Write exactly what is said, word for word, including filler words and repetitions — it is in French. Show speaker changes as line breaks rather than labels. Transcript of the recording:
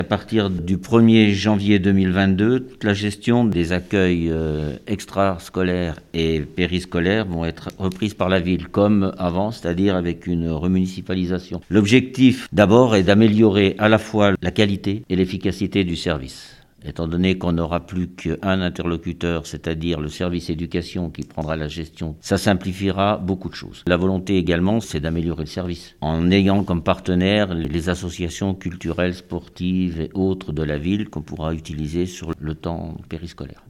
À partir du premier janvier deux mille vingt-deux, toute la gestion des accueils euh, extrascolaires et périscolaires vont être reprises par la ville comme avant, c'est-à-dire avec une remunicipalisation. L'objectif d'abord est d'améliorer à la fois la qualité et l'efficacité du service. Étant donné qu'on n'aura plus qu'un interlocuteur, c'est-à-dire le service éducation qui prendra la gestion, ça simplifiera beaucoup de choses. La volonté également, c'est d'améliorer le service, en ayant comme partenaires les associations culturelles, sportives et autres de la ville qu'on pourra utiliser sur le temps périscolaire.